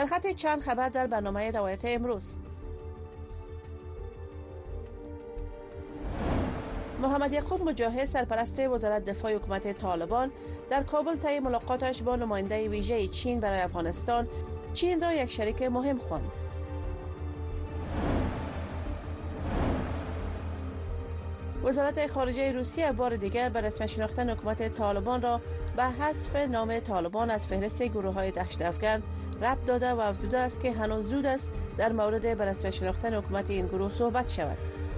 سرخط چند خبر در برنامه روایت امروز. محمد یعقوب مجاهد سرپرست وزارت دفاع حکومت طالبان در کابل طی ملاقاتش با نماینده ویژه چین برای افغانستان چین را یک شریک مهم خواند. وزارت خارجه روسیه بار دیگر به رسمی شناختن حکومت طالبان را به حذف نام طالبان از فهرست گروه‌های دهشت افکن ربط داده و افزوده است که هنوز زود است در مورد به رسمی شناختن حکومت این گروه صحبت شود.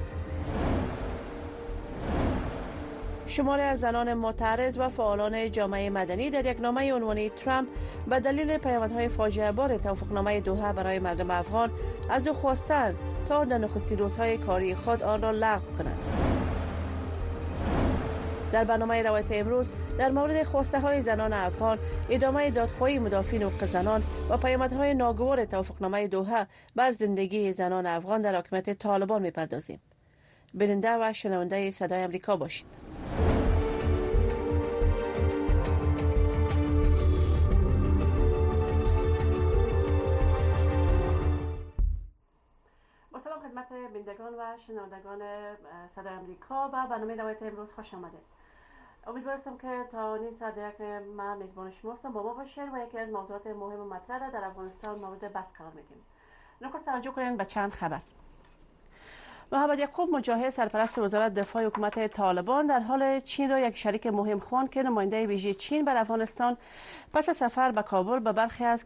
شماری از زنان معترض و فعالان جامعه مدنی در یک نامه عنوانی ترامپ به دلیل پیامدهای فاجعه بار توافقنامه دوحه برای مردم افغان از او خواستند تا در نخستین روزهای کاری خود آن را لغو کند. در برنامه روایت امروز در مورد خواسته های زنان افغان، ادامه دادخواهی مدافعین حقوق زنان و پیامدهای ناگوار توافقنامه دوحه بر زندگی زنان افغان در حاکمیت طالبان می‌پردازیم. بیننده و شنونده صدای آمریکا باشید. با سلام خدمت بینندگان و شنوندگان صدای آمریکا و برنامه روایت امروز خوش آمدید. امیدوارم که تا نیم ساعت که من میزبان شما هستم با ما باشید و یکی از موضوعات مهم و مطرح در افغانستان مورد بحث قرار میدیم. نخست توجه کنید به چند خبر. محمد یعقوب مجاهد سرپرست وزارت دفاع حکومت طالبان در حال چین را یک شریک مهم خواند که نماینده ویژه چین بر افغانستان پس از سفر به کابل به برخی از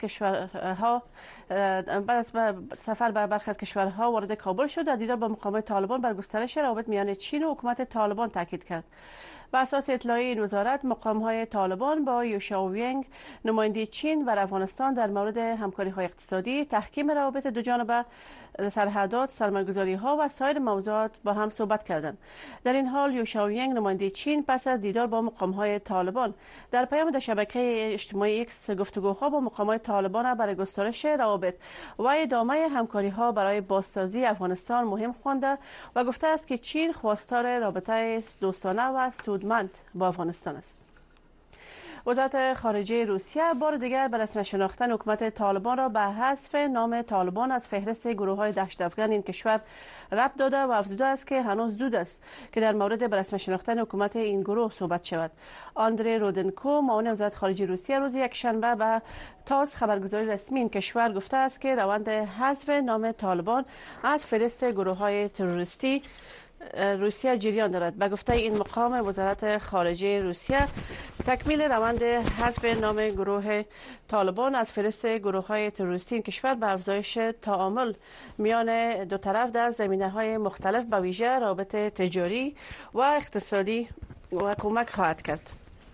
کشورها وارد کابل شد. در دیدار با مقامات طالبان بر گسترش روابط میان چین و حکومت طالبان تاکید کرد. بر اساس اطلاعیه این وزارت، مقام‌های طالبان با یوشاوینگ نماینده چین بر افغانستان در مورد همکاری‌های اقتصادی، تحکیم روابط دوجانبه، سرحدات، سرمایه‌گذاری‌ها و سایر موضوعات با هم صحبت کردند. در این حال یوشاوینگ نماینده چین پس از دیدار با مقام‌های طالبان در پیام در شبکه اجتماعی ایکس گفتگوها با مقامات طالبان برای گسترش روابط و ادامه همکاری‌ها برای بازسازی افغانستان مهم خوانده و گفته است که چین خواستار رابطه دوستانه و سودمند با افغانستان است. وزارت خارجه روسیه بار دیگر به رسمی شناختن حکومت طالبان را به حذف نام طالبان از فهرست گروه‌های دهشت افکن این کشور ربط داده و افزوده است که هنوز زود است که در مورد به رسمی شناختن حکومت این گروه صحبت شود. آندری رودنکو معاون وزارت خارجه روسیه روز یکشنبه به تاس خبرگزاری رسمی این کشور گفته است که روند حذف نام طالبان از فهرست گروه‌های تروریستی روسیه جریان دارد. به گفته این مقام وزارت خارجه روسیه، تکمیل روند حذف نام گروه طالبان از فهرست گروه‌های تروریستی این کشور به افزایش تعامل میان دو طرف در زمینه‌های مختلف به ویژه روابط تجاری و اقتصادی و کمک خواهد کرد.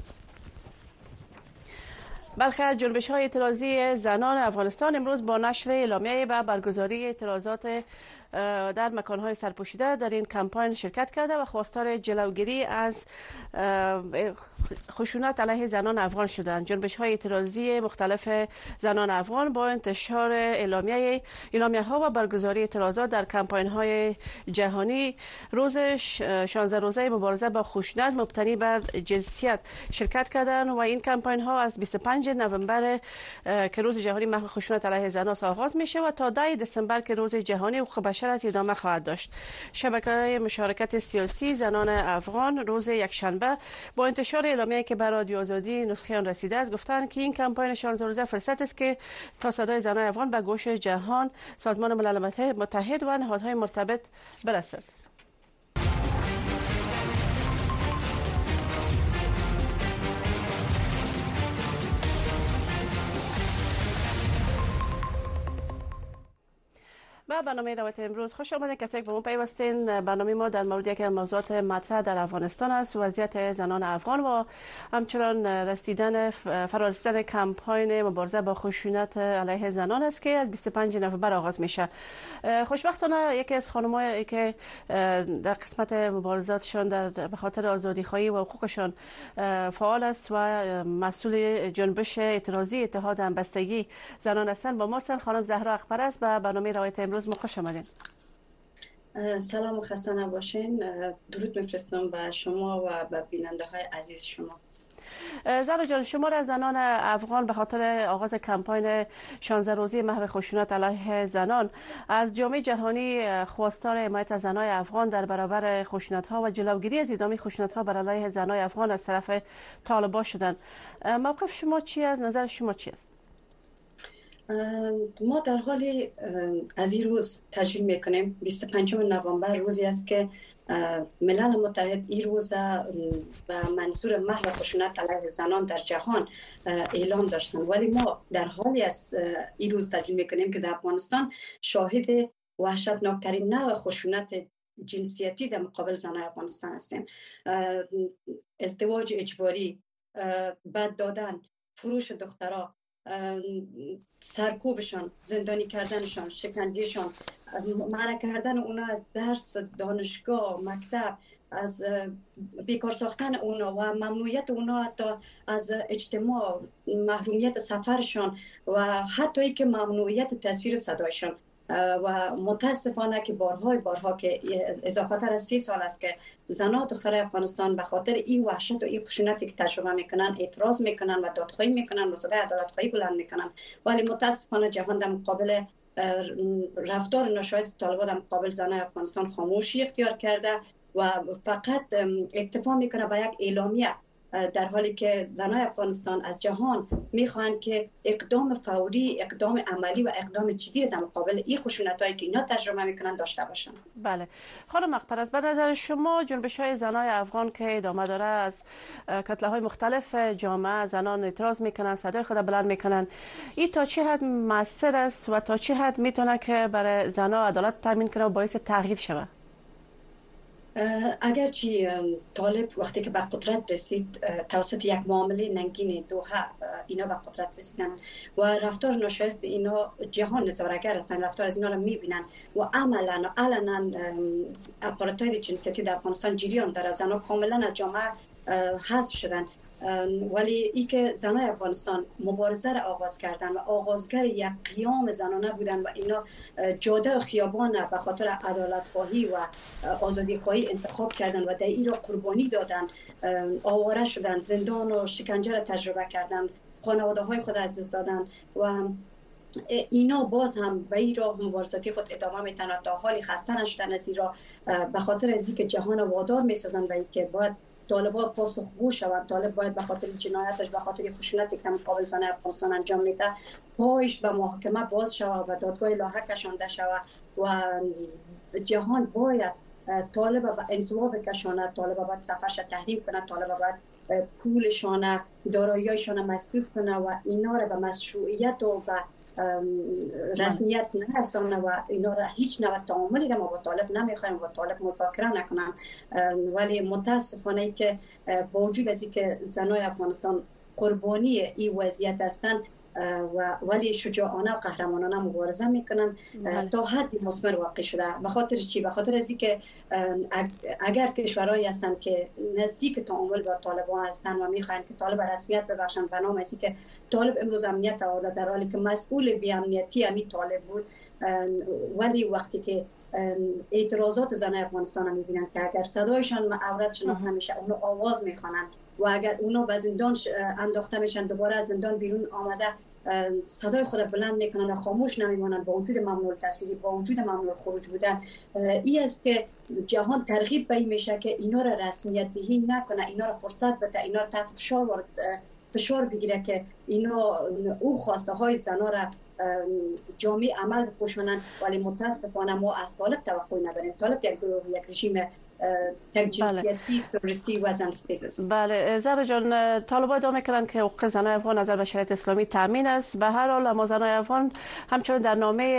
برخی از جنبش‌های اعتراضی زنان افغانستان امروز با نشر اعلامیه و برگزاری اعتراضات در مکان‌های سرپوشیده در این کمپاین شرکت کرده و خواستار جلوگیری از خشونت علیه زنان افغان شدند. جنبش‌های اعتراضی مختلف زنان افغان با انتشار اعلامیه‌ها و برگزاری اعتراضات در کمپاین‌های جهانی روز 16 روزه مبارزه با خشونت مبتنی بر جنسیت شرکت کردند و این کمپاین‌ها از 25 نوامبر که روز جهانی محو خشونت علیه زنان آغاز میشه و تا 10 دسامبر که روز جهانی حقوق بشر از ادامه خواهد داشت. شبکه‌های مشارکت سیاسی زنان افغان روز یکشنبه با انتشار اعلامیه‌ای که به رادیو آزادی نسخه آن رسیده است گفتند که این کمپاین 16 روزه فرصت است که تا صدای زنان افغان به گوش جهان، سازمان ملل متحد و نهادهای مرتبط برسد. و برنامه روایت امروز خوش آمدید. کسایی که به ما پیوستین، برنامه ما در مورد یکی از موضوعات مطرح در افغانستان است، وضعیت زنان افغان و همچنان فرارسیدن کمپاین مبارزه با خشونت علیه زنان است که از 25 نوامبر آغاز میشه. خوشبختانه یکی از خانمایی که در قسمت مبارزاتشان به خاطر آزادی خواهی و حقوقشان فعال است و مسئول جنبش اعتراضی اتحاد همبستگی زنان هستند با ما هستند. خانم زهرا اخبار است و برنامه روایت امروز خوش آمدین. سلام و خسته نباشین. درود میفرستم به شما و به بیننده های عزیز شما. زهرا جان، شمار از زنان افغان به خاطر آغاز کمپاین 16 روزه محو خشونت علیه زنان از جامعه جهانی خواستار حمایت از زنان افغان در برابر خشونت‌ها و جلوگیری از ادامه خشونت‌ها بر علیه زنان افغان از طرف طالبان شدند. موقف شما چی است؟ نظر شما چی است؟ ما در حال از این روز تجلیل میکنیم. 25 نوامبر روزی است که ملل متحد این روز به منظور محو خشونت علیه زنان در جهان اعلام داشتند، ولی ما در حالی از این روز تجلیل میکنیم که در افغانستان شاهد وحشتناکترین نوع خشونت جنسیتی در مقابل زنان افغانستان هستیم. ازدواج اجباری، بد دادن، فروش دخترها، سرکوبشان، زندانی کردنشان، شکنجهشان، منع کردن اونا از درس، دانشگاه، مکتب، از بیکار ساختن اونا و ممنوعیت اونا حتی از اجتماع، محرومیت سفرشان و حتی ای که ممنوعیت تصویر صدایشان. و متاسفانه که بارها که اضافه تر از 30 سال است که زنان و دخترای افغانستان به خاطر این وحشت و این خشونتی که تجربه میکنن اعتراض میکنن و دادخواهی میکنن و صدای عدالت خواهی بلند میکنن، ولی متاسفانه جهان در مقابل رفتار ناشایست طالبان در مقابل زنان افغانستان خاموشی اختیار کرده و فقط اکتفا میکنه به یک اعلامیه، در حالی که زنان افغانستان از جهان میخواهند که اقدام فوری، اقدام عملی و اقدام جدی در مقابل این خشونتایی که اینا تجربه میکنن داشته باشن. بله خانم اختر، به نظر شما جنبش‌های زنان افغان که ادامه داره از کتله‌های مختلف جامعه، زنان اعتراض میکنن، صدای خود بلند میکنن، این تا چه حد مؤثر است و تا چه حد میتونه که برای زنان عدالت تامین کنه و باعث تغییر شود؟ اگرچه طالب وقتی که به قدرت رسید توسط یک معامله ننگین دوحه اینا به قدرت رسیدن و رفتار ناشایست اینا جهان نظاره‌گر هستن، رفتار از اینا رو میبینن و عملا علنا اپارتاید جنسیتی در افغانستان جریان داره، زنها کاملا از جامعه حذف شدن. ولی ای که زنای افغانستان مبارزه را آغاز کردن و آغازگر یک قیام زنانه بودن و اینا جاده و خیابان به خاطر عدالت خواهی و آزادی خواهی انتخاب کردن و در این را قربانی دادن، آواره شدن، زندان و شکنجه را تجربه کردن، خانواده های خود از دست دادن و اینا باز هم به این راه مبارزاتی خود ادامه میتن تا حالی خسته نشدن از این راه، به خاطر از اینکه جهان وادار میسازن و اینکه باید طالبان پاسخگو شوند. طالب باید به خاطر جنایتش، به خاطر خشونتی که مقابل زنان افغانستان انجام میده پایش به محاکمه باز شود و دادگاه لاحق کشانده شود و جهان باید طالب به انزوا بکشاند، طالب باید سفرش تحریم کنه، طالب باید پولشان، دارایی‌هایشان مسدود کنه و اینا را به مشروعیت و به رسمیت نرسانه و اینا را هیچ نوع تعاملی را ما با طالب نمیخوایم و طالب مذاکره نکنم. ولی متاسفانه ای که با وجود از اینکه زنای افغانستان قربانی این وضعیت هستند ولی شجاعانه و قهرمانانه مبارزه میکنن تا حدی مثمر واقع شده. به خاطر چی؟ به خاطر از اینکه اگر کشورهایی هستند که نزدیک تعامل با طالبان هستند و میخواهند که طالب رسمیت ببخشند به نام از اینکه طالب امروز امنیت آورده در حالی که مسئول بی امنیتی همین طالب بود، ولی وقتی که اعتراضات زنان افغانستان هم میبینن که اگر صدایشان عورت شناخته نمیشه اونو آواز میخوانند و اگر اونا به زندان انداخته میشن دوباره از زندان بیرون آمده صدای خود بلند میکنن و خاموش نمیمونن با وجود ممنوع تصویری، با وجود ممنوع خروج بودن. این است که جهان ترغیب به این میشه که اینا را رسمیت دهی نکنه، اینا را فرصت بده، اینا را تحت فشار بگیره که اینا او خواسته های زنا را جامعه عمل بپوشانند. ولی متاسفانه ما از طالب توقعی نداریم. طالب یک گروه، یک رژیم تکجنسیتی تروریستی و زنستیز است. بله زهرا جان، طالبان ادعا میکنند که حقوق زنان افغان نظر به شریعت اسلامی تامین است. به هر حال اما زنان افغان همچنین در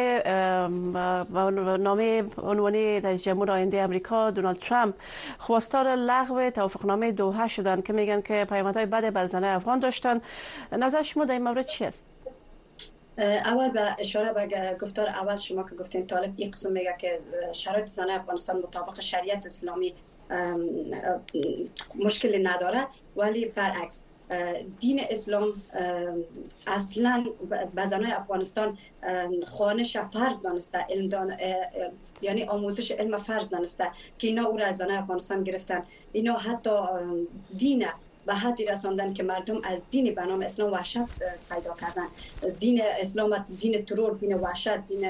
نامه عنوانی رئیس جمهور آینده امریکا دونالد ترامپ خواستار لغو توافقنامه دوحه شدند که میگن که پیامدهای بد بر زنان افغان داشتن. نظر شما در این مورد چی است؟ اول به اشاره به گفتار اول شما که گفتین طالب این قسم میگه که شرایط زنان افغانستان مطابق شریعت اسلامی مشکلی نداره، ولی برعکس دین اسلام اصلا به زنان افغانستان خوانش فرض دانسته، یعنی آموزش علم فرض دانسته که اینا او را از زنان افغانستان گرفتن. اینا حتی دین به حدی رساندن که مردم از دین به نام اسلام وحشت پیدا کردن. دین اسلام دین ترور، دین وحشت، دین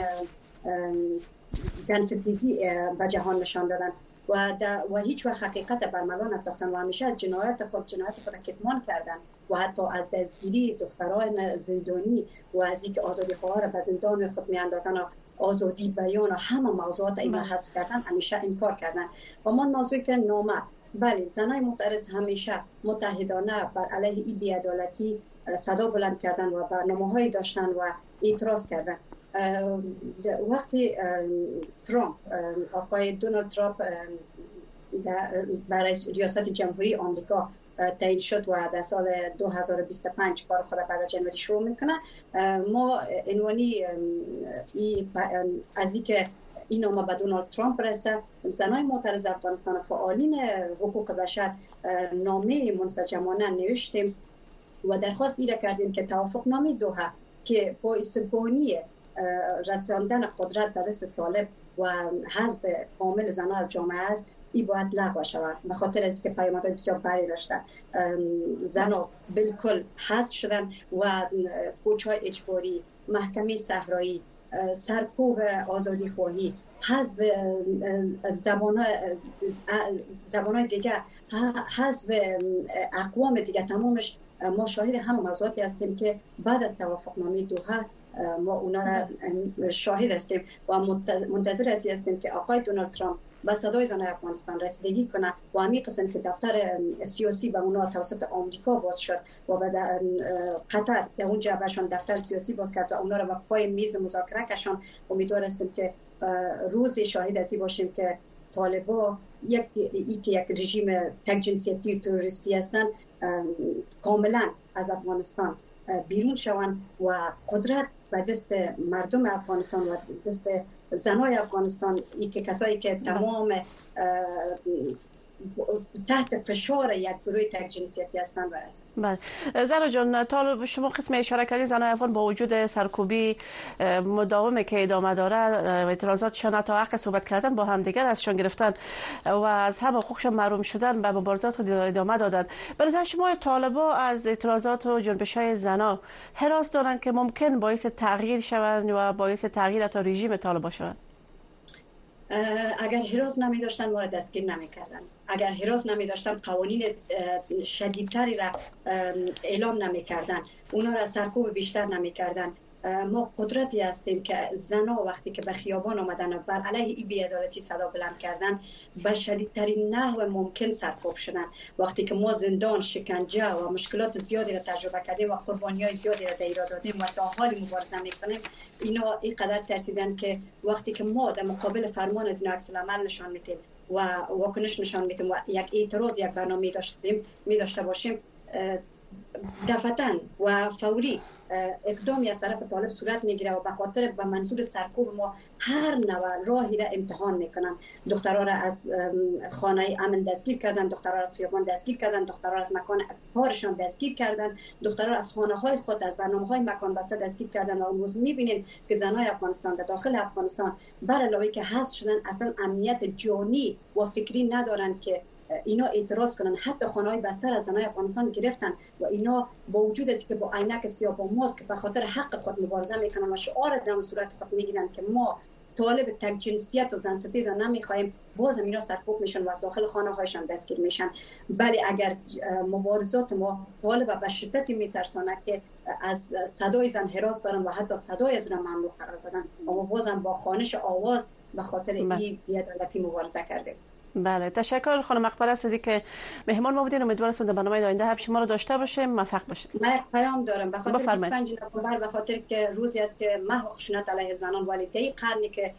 جنسیتی به جهان نشان دادن و هیچ وقت حقیقت برملا نساختن و همیشه جنایت خود کتمان کردن و حتی از دستگیری دختران زندانی و از اینکه آزادی خواها را به زندان خود میاندازن و آزادی بیان و همه موضوعات اینا حذف کردن، همیشه انکار کردن. و من موضوعی که نامه بله زنای معترض همیشه متحدانه بر علیه این بی‌عدالتی صدا بلند کردن و برنامه‌هایی داشتن و اعتراض کردن. وقتی آقای دونالد ترامپ برای ریاست جمهوری آمریکا تعیین شد و در سال 2025 کار خود بعد از جنوری شروع میکنه، ما عنوانی از اینکه این نامه به دونالد ترامپ برسه، زنای معترض افغانستان و فعالین حقوق بشر نامه منسجمانه نوشتیم و درخواست ایره کردیم که توافقنامه دوحه که باعث بانی رساندن قدرت به دست طالب و حذف کامل زنان از جامعه است، این باید لغو شود. به خاطر از که پیامدهای بسیار بدی داشته. زنان بالکل حذف شدن و کوچه‌های اجباری، محکمه صحرایی، سرکوب آزادی خواهی، حذف زبان‌های دیگه، حذف اقوام دیگه، تمامش ما شاهد همه موضوعاتی هستیم که بعد از توافقنامه دوحه ما اونا را شاهد هستیم و منتظر هستیم که آقای دونالد ترامپ به صدای زنان افغانستان رسیدگی کنه و همین قسم که دفتر سیاسی به اونا توسط آمریکا باز شد و به قطر در اونجا برشان دفتر سیاسی باز کرد و اونا را به پای میز مذاکره کشان. امیدوار هستیم که روزی شاهد ازی باشیم که طالبا یک رژیم تک جنسیتی و تروریستی هستند کاملا از افغانستان بیرون شوند و قدرت به دست مردم افغانستان و دست زنای افغانستان، ای که کسایی که تمام تحت فشار یک گروه تک جنسیتی هستند برسند. بله زهرا جان، تا شما قسم اشاره کردید زنای افغان با وجود سرکوبی مداومی که ادامه داره و اعتراضاتشان تا حق صحبت کردن با همدیگر ازشان گرفتن و از هم حقوقشان محروم شدن به مبارزات ادامه دادن. به نظر شما طالبا از اعتراضات و جنبش‌های زنا هراس دارند که ممکن باعث تغییر شوند و باعث تغییر تا رژیم طالبا شوند؟ اگر هراس نمی داشتن ما را دستگیر نمی کردن. اگر هراس نمی داشتن قوانین شدیدتری را اعلام نمی کردن، اونا را سرکوب بیشتر نمی کردن. ما قدرتی هستیم که زنها وقتی که به خیابان آمدن و بر علیه این بی‌عدالتی صدا بلند کردن به شدیدترین نحو ممکن سرکوب شدن. وقتی که ما زندان، شکنجه و مشکلات زیادی را تجربه کردیم و قربانی‌های زیادی را دریغ دادیم و تا حال مبارزه می‌کنیم، اینا اینقدر ترسیدن که وقتی که ما در مقابل فرمان از اینا عکس العمل نشان میدیم و واکنش نشان میدیم و یک اعتراض، یک برنامه داشته باشیم، دفتن و فوری اقدامی از طرف طالب صورت میگیره و به خاطر به منظور سرکوب ما هر نوع راهی را امتحان میکنن. دخترها را از خانه امن دستگیر کردن، دخترها را از خیابان دستگیر کردن، دخترها را از مکان کارشان دستگیر کردن، دخترها را از خانه های خود، از برنامه های مکان بسته دستگیر کردن. و امروز میبینید که زنای افغانستان در داخل افغانستان بر علاوه که حذف شدن اصلا امنیت جانی و فکری ندارن که اینا اعتراض کنن. حتی خانه‌های بستر از زنای افغانستان گرفتن و اینا با وجود از که با عینک سیاه با ماسک به خاطر حق خود مبارزه میکنن و شعار در صورت خود میگیرن که ما طالب تک جنسیت و زن ستیز نمیخوایم، باز هم اینا سرکوب میشن و از داخل خانه‌هایشان دستگیر میشن. بله اگر مبارزات ما طالب به شدتی میترسانه که از صدای زن هراس دارن و حتی صدای از اونها ممنوع قرار دادن، اما باز هم با خوانش آواز به خاطر این بی‌عدالتی مبارزه کردیم. بله تشکر خانم اقبال از که مهمان ما بودین. امیدوارم در برنامه آینده هم شما رو داشته باشیم. موفق باشید. من پیام دارم به خاطر 25 نوامبر، به خاطر که روزی است که محو خشونت علیه زنان، ولی طی قرنی که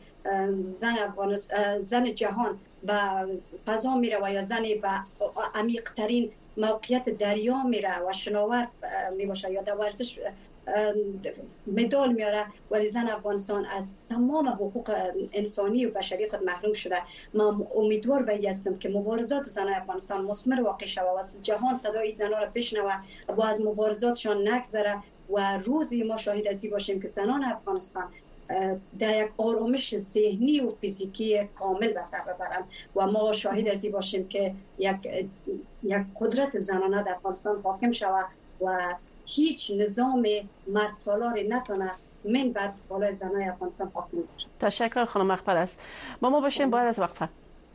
زن جهان به فضا میره و یا زن به عمیق ترین موقعیت دریا میره و شناور میباشه یا در ورزش مدال میاره، ولی زن افغانستان از تمام حقوق انسانی و بشری خود محروم شده. من امیدوار به این هستم که مبارزات زن افغانستان مثمر واقع شود و جهان صدای زنان را بشنوه و از مبارزاتشان نگذره و روزی ما شاهد ازی باشیم که زنان افغانستان در یک آرامش ذهنی و فیزیکی کامل به سر ببرند و ما شاهد ازی باشیم که یک قدرت زنانه در افغانستان حاکم شود و هیچ نظام مرد سالاری نتونه من بر بالای زنای افغانستان حاکم بشه. تشکر خانم مخبر است. با ما باشیم بعد از وقفه.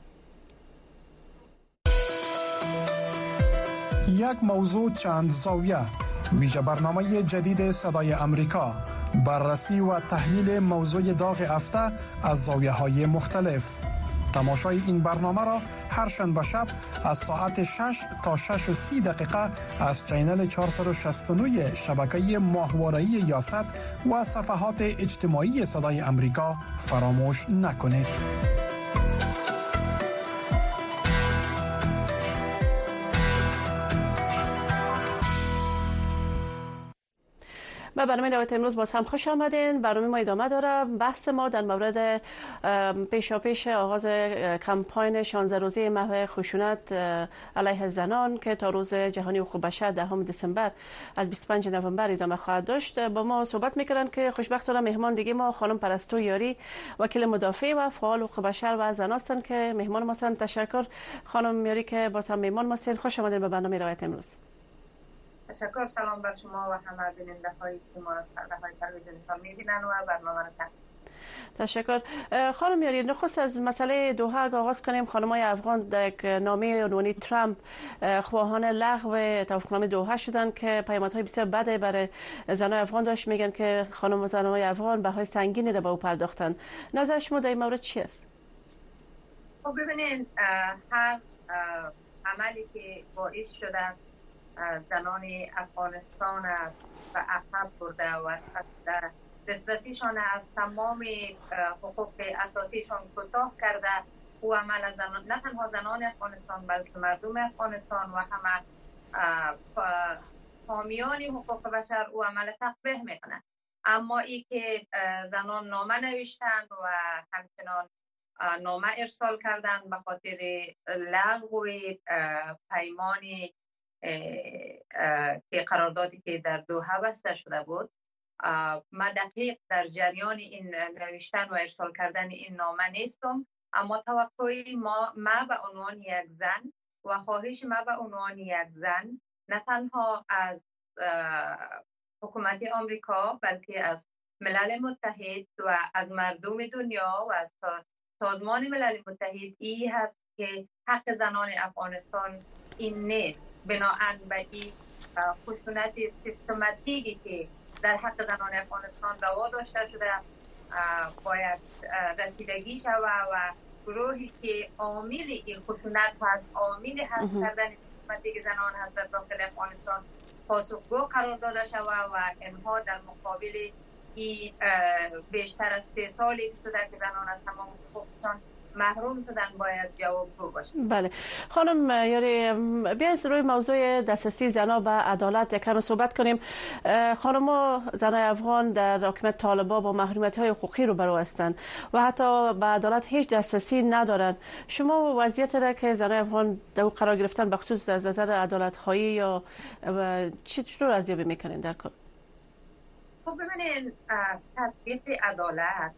یک موضوع چند زاویه، ویژه برنامه جدید صدای امریکا، بررسی و تحلیل موضوع داغ هفته از زاویه های مختلف. تماشای این برنامه را هر شنبه شب از ساعت 6 تا 6:30 از چینل 469 شبکه ماهواره‌ای یاست و صفحات اجتماعی صدای امریکا فراموش نکنید. به برنامه روایت امروز باز هم خوش آمدین. برنامه ما ادامه داره. بحث ما در مورد پیشاپیش آغاز کمپاین 16 روزه محو خشونت علیه زنان که تا روز جهانی حقوق بشر 10 دسامبر از 25 نوامبر ادامه خواهد داشت. با ما صحبت میکنن که خوشبختانه مهمان دیگه ما خانم پرستو یاری، وکیل مدافع و فعال حقوق بشر و زن هستند که مهمان ما هستند. تشکر خانم یاری که باز هم مهمان ما هستید. خوش آمدین به برنامه روایت امروز. تشکر. سلام بر شما و همه بیننده هایی که ما از پرده های تلویزیونتان میبینن و برنامه را تشکر. خانم یاری، نخست از مسئله دوحه آغاز کنیم. خانم‌های افغان در یک نامه عنوانی ترامپ خواهان لغو توافقنامه دوحه شدند که پیامدهای بسیار بدی برای زنان افغان داشت. میگن که خانم و زنان افغان بهای سنگینی را به او پرداختن. نظر شما در این مورد چی است؟ خب ببینید، هر عملی که باعث شده زنان افغانستان و عقب برده و دسترسیشان از تمام حقوق اساسیشان کوتاه کرده او عمل از زنان، نه تنها زنان افغانستان بلکه مردم افغانستان و همه حامیان حقوق بشر او عمل تقبیح میکنه. اما ای که زنان نامه نوشتن و همچنان نامه ارسال کردن به خاطر لغو پیمان که قراردادی که در دوحه بسته شده بود، من دقیق در جریان این نوشتن و ارسال کردن این نامه نیستم، اما توقعی ما به عنوان یک زن و خواهش ما به عنوان یک زن نه تنها از حکومت آمریکا بلکه از ملل متحد و از مردم دنیا و از سازمان ملل متحد این هست که حق زنان افغانستان این نیست. بناهن به این خشونت سیستماتیکی که در حق زنان افغانستان روا داشته شده باید رسیدگی شود و گروهی که عامل این خشونت هست، عامل حذف کردن سیستماتیک زنان هست در داخل افغانستان پاسخگو قرار داده شود و اینها در مقابل این بیشتر از 3 سالی شده که زنان از تمام حقوقشان محروم شدن باید جوابگو باشند. بله خانم یاری، بیایید روی موضوع دسترسی زنان به عدالت یکم صحبت کنیم. خانم‌ها زنان افغان در حکومت طالبان با محرومیت‌های حقوقی روبرو هستند و حتی به عدالت هیچ دسترسی ندارند. شما وضعیت را که زنان افغان در قرار گرفتن به خصوص از نظر عدالت‌خواهی یا چطور ارزیابی می‌کنین در کار؟ خب ببینید، تطبیق عدالت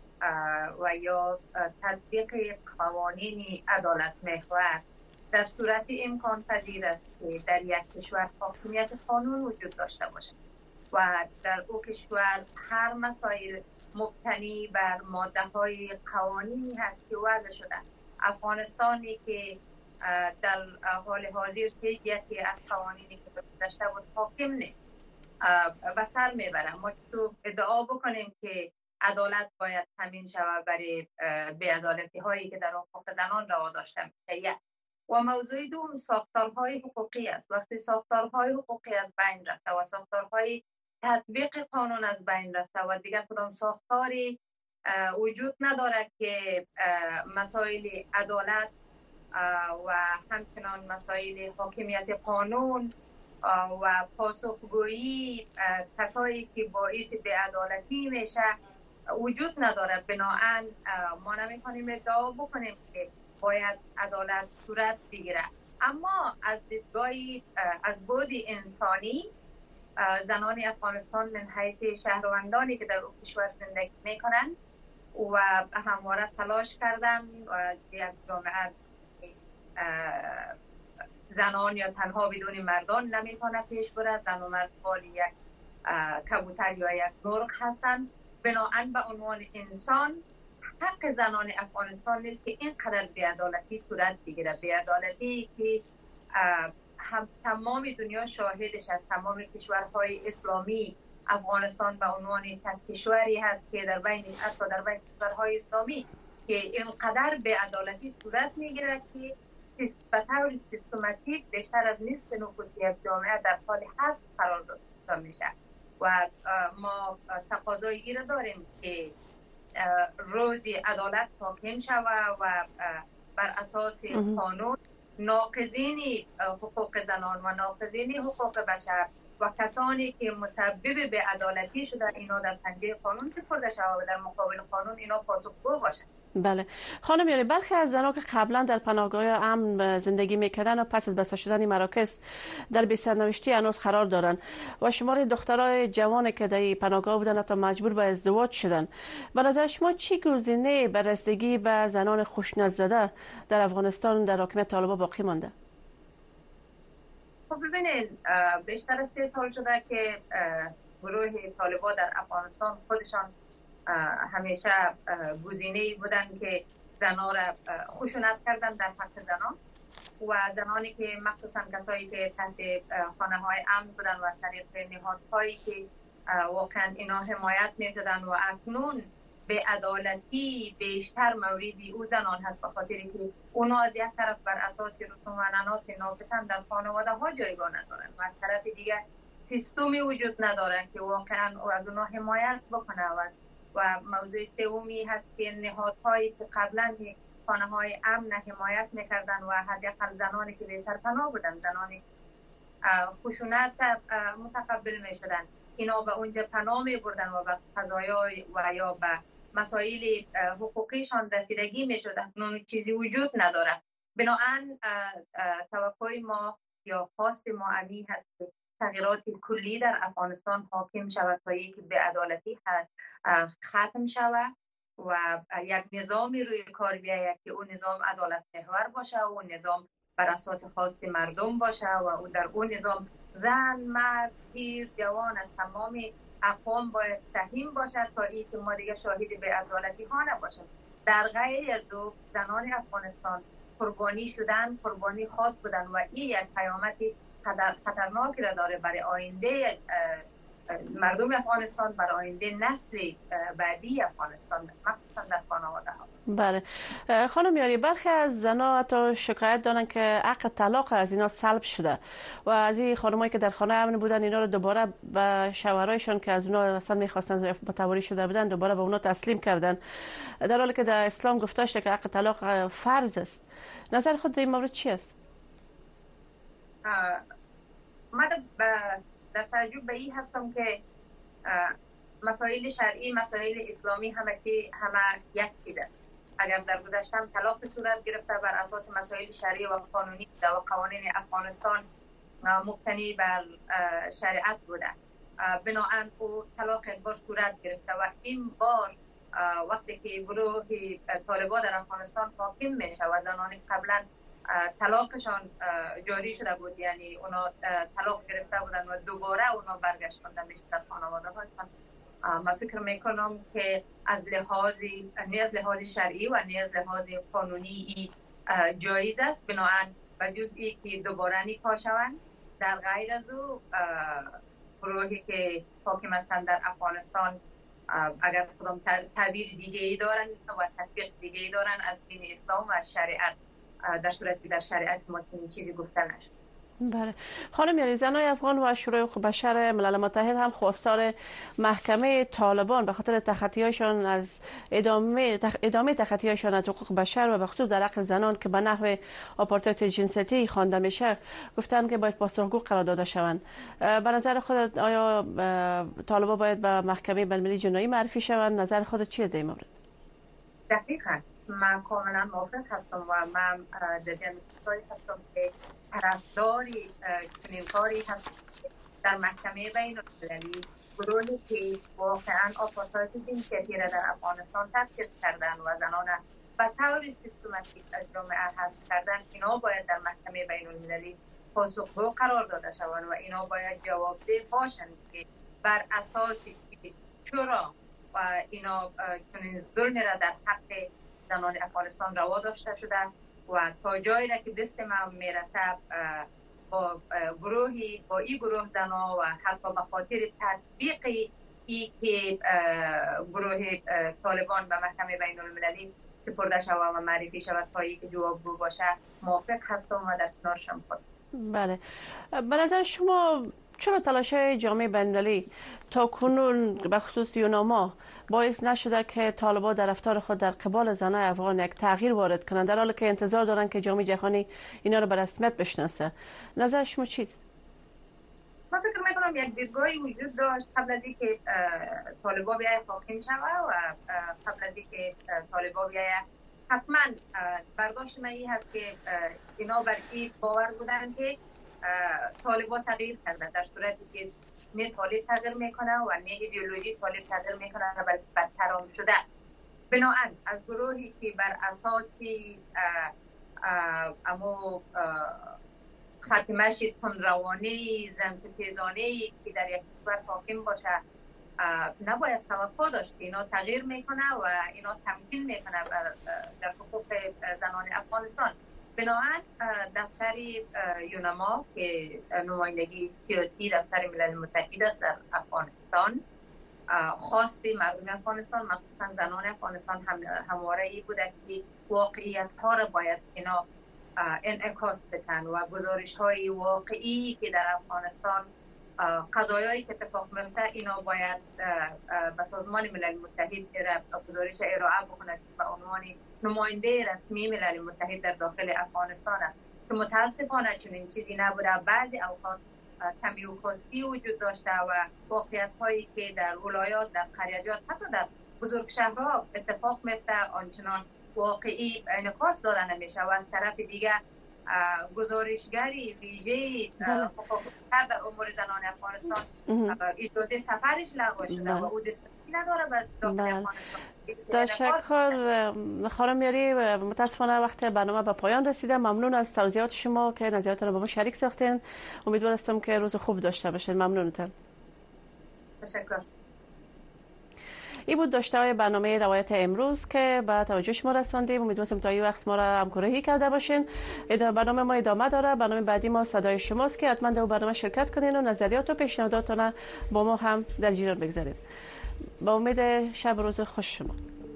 و یا تطبیق قوانین عدالت محور در صورت امکان پذیر است که در یک کشور حاکمیت قانون وجود داشته باشد و در او کشور هر مسائل مبتنی بر ماده های قوانینی هست که وضع شده. افغانستانی که در حال حاضر یکی از قوانینی که داشته بود حاکم نیست و سر میبره. ما تو ادعا بکنیم که عدالت باید تامین شود برای بی‌عدالتی هایی که در حقوق زنان روا داشته میشه. و موضوع دوم ساختارهای حقوقی است. وقتی ساختارهای حقوقی از بین رفته و ساختارهای تطبیق قانون از بین رفته و دیگر کدام ساختاری وجود نداره که مسائل عدالت و همچنان مسائل حاکمیت قانون و پاسخگویی کسایی که باعث بی‌عدالتی میشه وجود نداره. بناهن ما نمی‌تونیم ادعا بکنیم که باید عدالت صورت بگیره. اما از دیدگاه از بعد انسانی زنان افغانستان من حیث شهروندانی که در اون کشور زندگی میکنند و همواره تلاش کردن و یک جامعه زنان یا تنها بدون مردان نمیتونه پیش بره. زن و مرد بالی یک کبوتر یا یک مرغ هستند. بنابراین به عنوان انسان حق زنان افغانستان نیست که اینقدر بی‌عدالتی صورت بگیره. بی‌عدالتی که هم تمام دنیا شاهدش است. تمام کشورهای اسلامی، افغانستان به عنوان تک کشوری هست که در بین کشورهای اسلامی که اینقدر بی‌عدالتی صورت میگیره که به طور سیستماتیک بیشتر از نصف نفوس یک جامعه در حال حذف قرار داده میشه و ما تقاضای این را داریم که روزی عدالت حاکم شود و بر اساس قانون ناقضین حقوق زنان و ناقضین حقوق بشر و کسانی که مسبب به عدالتی شده اینا در پنجه قانون سپرده شود و در مقابل قانون اینا پاسخگو باشند. بله خانم، یعنی برخی از زنان که قبلا در پناهگاه امن زندگی میکردن و پس از بسته شدن مراکز در بی سرنوشتی هنوز قرار دارن و شمار دخترای جوانی که در پناهگاه بودن حتی مجبور به ازدواج شدن. به نظر شما چی گزینه بررسیگی به زنان خشونت زده در افغانستان در حکومت طالبان باقی مانده؟ خب ببینید، بیشتر از 3 سال شده که گروه طالبان در افغانستان خودشان همیشه گزینه‌ای بودن که زنان را خشونت کردن در حق زنان و زنانی که مخصوصا کسایی که تحت خانه‌های امن بودن و از طریق نهادهایی که واقعا اینا حمایت می‌شدن و اکنون به عدالتی بیشتر موردی او زنان هست به خاطری که اونا از یک طرف بر اساس رسوم و عنعنات ناپسند در خانواده ها جایگاه ندارن و از طرف دیگه سیستمی وجود نداره که واقعا از اونا حمایت بکنه و موضوع سومی هست که نهادهایی که قبلا خانه‌های امن حمایت میکردن و حداقل زنانی که به سرپناه بودن، زنانی خشونت متقبل میشدن، اینا به اونجا پناه میبردن و به قضایا و یا به مسائل حقوقیشان رسیدگی میشدن. اون چیزی وجود نداره. بنابراین توقع ما یا خواست ما علی هست که تغییرات کلی در افغانستان حاکم شود تا اینکه بی‌عدالتی ختم شود و یک نظامی روی کار بیاید که اون نظام عدالت محور باشه و اون نظام بر اساس خواست مردم باشه و در اون نظام زن، مرد، پیر، جوان از تمام اقوام باید سهیم باشد تا اینکه ما دیگه شاهد بی‌عدالتی ها نباشیم. در غیر از دو زنان افغانستان قربانی شدن، قربانی خود بودن و این یک پیامدی خطرناکی را داره برای آینده مردم افغانستان، برای آینده نسل بعدی افغانستان، مخصوصا در خانواده ها. بله خانم یاری، برخی از زنها حتی شکایت دارن که حق طلاق از اینا سلب شده و از این خانمایی که در خانه امن بودن اینا رو دوباره به شوهرایشان که از اونا اصلا میخواستن متواری شده بودن دوباره به اونا تسلیم کردن، در حالی که در اسلام گفته شده که حق طلاق فرض است. نظر خود در این مورد چی است؟ من در تعجب به این هستم که مسائل شرعی، مسائل اسلامی همه یک چیز است. اگر در گذشته طلاق صورت گرفته بر اساس مسائل شرعی و قانونی و قوانین افغانستان مبتنی بر شریعت بوده، بنابراین او طلاق یک بار صورت گرفته و این بار وقتی که گروه طالبان در افغانستان حاکم میشه و زنان قبلا طلاقشان جاری شده بود، یعنی اونا طلاق گرفته بودن و دوباره اونا برگشتنده میشه در خانواده هاشون، من فکر میکنم که از لحاظ شرعی و نه از لحاظ قانونی جایز است. بنابراین به جز ای که دوباره نکاح شوند، در غیر از او گروهی که حاکم هستند در افغانستان اگر خودم تعبیر دیگه ای دارن و تطبیق دیگه ای دارن از دین اسلام و از شریعت، در صورتی در شریعت ما چیزی گفته نشد. بله خانم یاری، زنای افغان و شورای حقوق بشر ملل متحد هم خواستار محکمه طالبان به خاطر تخطی‌هایشان از ادامه تخطی‌هایشان از حقوق بشر و به خصوص در حق زنان که به نحو آپارتاید جنسیتی خوانده میشه گفتن که باید پاسخگو قرار داده شوند. به نظر خودت آیا طالبان باید به محکمه بین‌المللی جنایی معرفی شوند؟ نظر خودت چیه در این مورد؟ دقیقاً من کاملا موافق هستم و من در جمعیتی هستم که طرفداری چنین کاری هستم. در محکمه بین المللی گروهی که واقعا آپارتاید جنسیتی را در افغانستان تطبیق کردن و زنان به طور سیستماتیک از جامعه حذف کردن، اینا باید در محکمه بین المللی پاسخگو قرار داده شوند و اینا باید جوابده باشند که بر اساسی که چرا اینا چنین ظلمی را در حق زنان افغانستان روا داشته شده و تا جایی را که دست ما میرسه با این گروه زنا و حتی به خاطر تطبیق که گروه طالبان به محکمه بین المللی سپرده شود و معرفی شود تا که جوابگو باشه موافق هستم و در کنارشم خود. بله، به نظر شما چرا تلاش‌های جامعه بین‌المللی تا کنون به خصوص یوناما باعث نشده که طالبان در رفتار خود در قبال زنان افغان یک تغییر وارد کنند، در حالی که انتظار دارند که جامعه جهانی اینا رو به رسمیت بشناسه؟ نظر شما چیست؟ من فکر میکنم یک دیدگاهی وجود داشت قبل از اینکه طالبان بیاید حاکم شود و قبل از اینکه طالبان بیاید حتما برداشت من این هست که اینا بر این باور بودن که طالبان تغییر کرده، در صورتی که نه طالب تغییر میکنه و نه ایدئولوژی طالب تغییر میکنه بلکه بدتر شده. بنابراین از گروهی که بر اساسی امو خاتمش تندروانی زنستیزانی که در یک کشور حاکم باشه نباید توقع داشت که اینا تغییر میکنه و اینا تمکین میکنه در حقوق زنان افغانستان. بنابراین دفتر یوناما که نمایندگی سیاسی دفتر ملل متحد است در افغانستان، خواست مردم افغانستان مخصوصا زنان افغانستان همواره ای بوده که واقعیت ها را باید اینا انعکاس بکنن و گزارش های واقعی که در افغانستان قضایایی که اتفاق میفته اینا باید به سازمان ملل متحد گزارش ارائه بکنه به عنوان نماینده رسمی ملل متحد در داخل افغانستان است که متاسفانه چنین چیزی نبوده. بعضی اوقات کمی و کاستی وجود داشته و واقعیت هایی که در ولایات، در قریجات، حتی در بزرگ شهرها اتفاق میفته آنچنان واقعی انعکاس داده نمیشه و از طرف دیگه گزارشگری ویژه حقوق در امور زنان افغانستان اجازه سفرش لغو شده و او دسترسی نداره به داخل افغانستان. تشکر خانم یاری، متاسفانه وقت برنامه به پایان رسیده. ممنون از توضیحات شما که نظراتتون رو با ما شریک ساختین. امیدوار هستم که روز خوب داشته باشین. ممنونتم. تشکر. این بود داشته برنامه روایت امروز که به توجه شما رساندیم. امیدوارم تا این وقت ما را همکاری کرده باشین. برنامه ما ادامه داره. برنامه بعدی ما صدای شماست که حتما در برنامه شرکت کنین و نظریات و پیشنهاداتتون با ما هم در جریان بگذارید. با امید شب و روز خوش شما.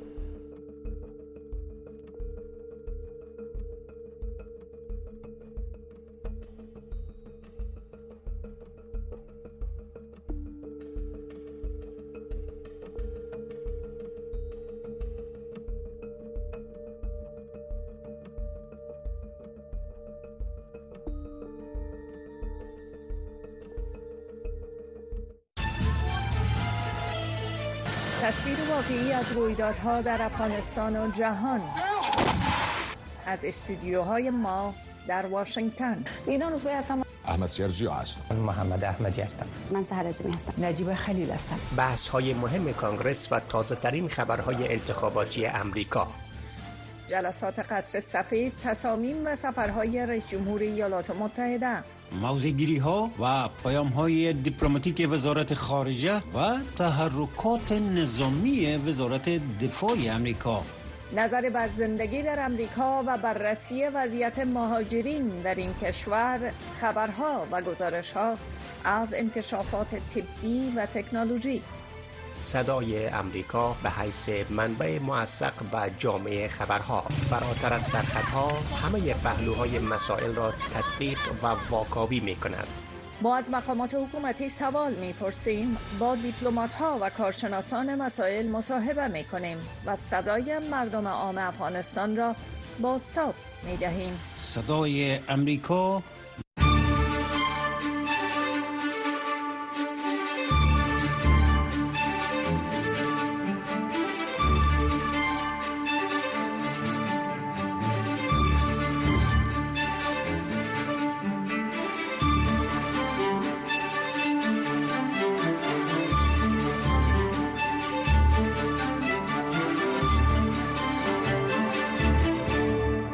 تصویر واقعی از رویدادها در افغانستان و جهان از استودیوهای ما در واشنگتن. اینا روزبه هستم. احمد سیرجی هستم. من محمد احمدی هستم. من سحر عظیمی هستم. نجیب خلیل هستم. بحث های مهم کانگرس و تازه ترین خبرهای انتخاباتی امریکا. جلسات قصر سفید، تصامیم و سفرهای رئیس جمهور ایالات متحده. موضع‌گیری ها و پیام های دیپلماتیک وزارت خارجه و تحرکات نظامی وزارت دفاع امریکا. نظر بر زندگی در امریکا و بررسی وضعیت مهاجرین در این کشور، خبرها و گزارش‌ها از انکشافات طبی و تکنولوژی. صدای امریکا به حیث منبع موثق و جامع خبرها، فراتر از سرخطها همه پهلوهای مسائل را تدقیق و واکاوی می کند. ما از مقامات حکومتی سوال می‌پرسیم، با دیپلمات‌ها و کارشناسان مسائل مصاحبه می‌کنیم و صدای مردم عام افغانستان را بازتاب می‌دهیم. صدای امریکا